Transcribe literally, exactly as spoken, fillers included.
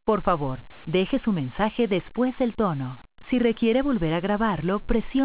Por favor, deje su mensaje después del tono. Si requiere volver a grabarlo, presione